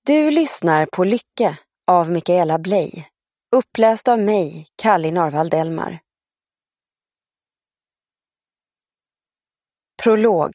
Du lyssnar på Lycke av Michaela Bley, uppläst av mig, Kalli Norvald Delmar. Prolog.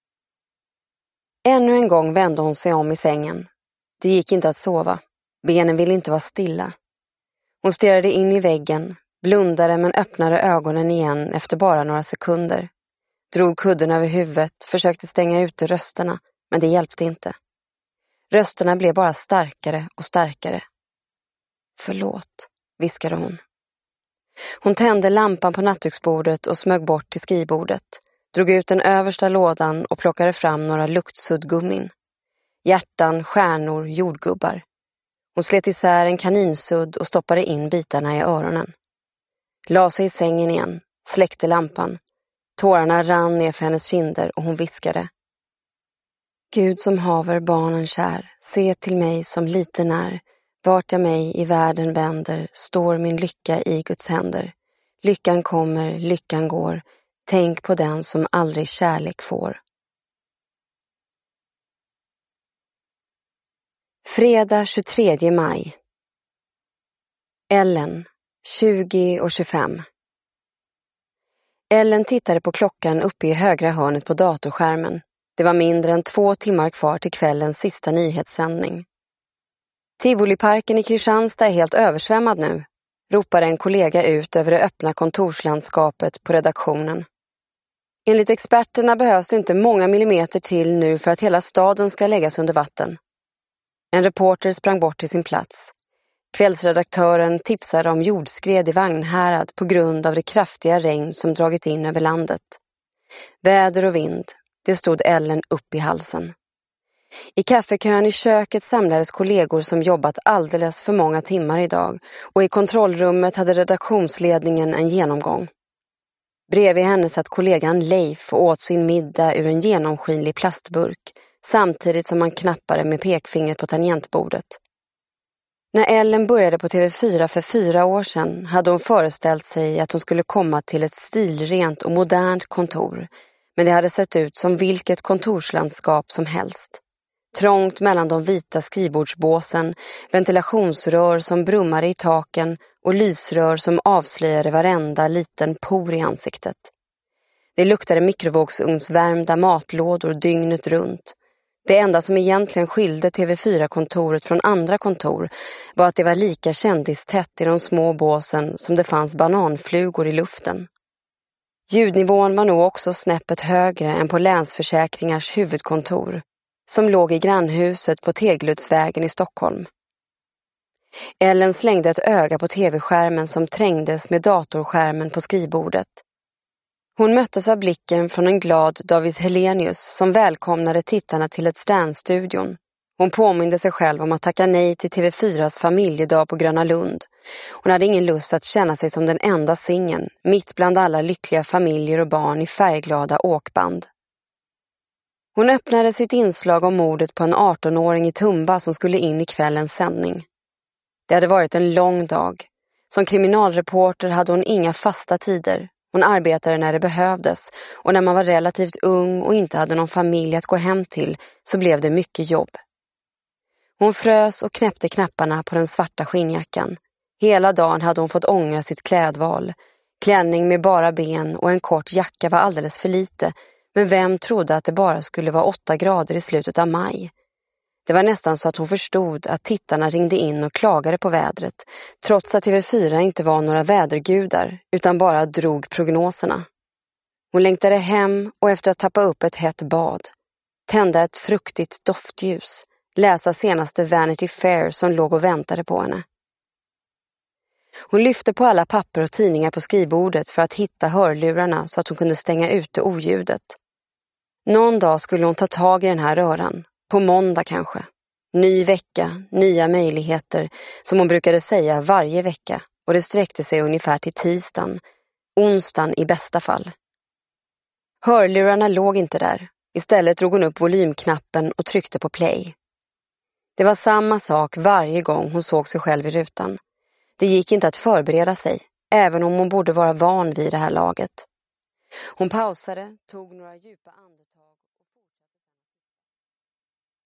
Ännu en gång vände hon sig om i sängen. Det gick inte att sova. Benen ville inte vara stilla. Hon stirrade in i väggen, blundade men öppnade ögonen igen efter bara några sekunder. Drog kudden över huvudet, försökte stänga ute rösterna, men det hjälpte inte. Rösterna blev bara starkare och starkare. Förlåt, viskade hon. Hon tände lampan på nattduksbordet och smög bort till skrivbordet. Drog ut den översta lådan och plockade fram några luktsuddgummin. Hjärtan, stjärnor, jordgubbar. Hon slet isär en kaninsudd och stoppade in bitarna i öronen. La sig i sängen igen, släckte lampan. Tårarna rann ner för hennes kinder och hon viskade. Gud som haver barnen kär, se till mig som liten är. Vart jag mig i världen vänder, står min lycka i Guds händer. Lyckan kommer, lyckan går. Tänk på den som aldrig kärlek får. Fredag 23 maj. Ellen, 20:25. Ellen tittade på klockan uppe i högra hörnet på datorskärmen. Det var mindre än 2 timmar kvar till kvällens sista nyhetssändning. Tivoliparken i Kristianstad är helt översvämmad nu, ropade en kollega ut över det öppna kontorslandskapet på redaktionen. Enligt experterna behövs det inte många millimeter till nu för att hela staden ska läggas under vatten. En reporter sprang bort till sin plats. Kvällsredaktören tipsade om jordskred i Vagnhärad på grund av det kraftiga regn som dragit in över landet. Väder och vind, det stod Ellen upp i halsen. I kaffekön i köket samlades kollegor som jobbat alldeles för många timmar idag och i kontrollrummet hade redaktionsledningen en genomgång. Bredvid henne satt kollegan Leif och åt sin middag ur en genomskinlig plastburk samtidigt som han knappade med pekfingret på tangentbordet. När Ellen började på TV4 för 4 år sedan hade hon föreställt sig att hon skulle komma till ett stilrent och modernt kontor, men det hade sett ut som vilket kontorslandskap som helst. Trångt mellan de vita skrivbordsbåsen, ventilationsrör som brummade i taken och lysrör som avslöjade varenda liten por i ansiktet. Det luktade mikrovågsugnsvärmda matlådor dygnet runt. Det enda som egentligen skilde TV4-kontoret från andra kontor var att det var lika kändistätt i de små båsen som det fanns bananflugor i luften. Ljudnivån var nog också snäppet högre än på Länsförsäkringars huvudkontor, som låg i grannhuset på Tegeludsvägen i Stockholm. Ellen slängde ett öga på tv-skärmen som trängdes med datorskärmen på skrivbordet. Hon möttes av blicken från en glad David Helenius som välkomnade tittarna till ett Strandstudion. Hon påminde sig själv om att tacka nej till TV4s familjedag på Gröna Lund. Hon hade ingen lust att känna sig som den enda singeln, mitt bland alla lyckliga familjer och barn i färgglada åkband. Hon öppnade sitt inslag om mordet på en 18-åring i Tumba som skulle in i kvällens sändning. Det hade varit en lång dag. Som kriminalreporter hade hon inga fasta tider. Hon arbetade när det behövdes och när man var relativt ung och inte hade någon familj att gå hem till så blev det mycket jobb. Hon frös och knäppte knapparna på den svarta skinnjackan. Hela dagen hade hon fått ångra sitt klädval. Klänning med bara ben och en kort jacka var alldeles för lite, men vem trodde att det bara skulle vara 8 grader i slutet av maj? Det var nästan så att hon förstod att tittarna ringde in och klagade på vädret, trots att TV4 inte var några vädergudar utan bara drog prognoserna. Hon längtade hem och efter att tappa upp ett hett bad, tända ett fruktigt doftljus, läsa senaste Vanity Fair som låg och väntade på henne. Hon lyfte på alla papper och tidningar på skrivbordet för att hitta hörlurarna så att hon kunde stänga ute oljudet. Någon dag skulle hon ta tag i den här röran. På måndag kanske. Ny vecka, nya möjligheter, som hon brukade säga varje vecka, och det sträckte sig ungefär till tisdagen, onsdagen i bästa fall. Hörlurarna låg inte där. Istället drog hon upp volymknappen och tryckte på play. Det var samma sak varje gång hon såg sig själv i rutan. Det gick inte att förbereda sig, även om hon borde vara van vid det här laget. Hon pausade, tog några djupa andetag.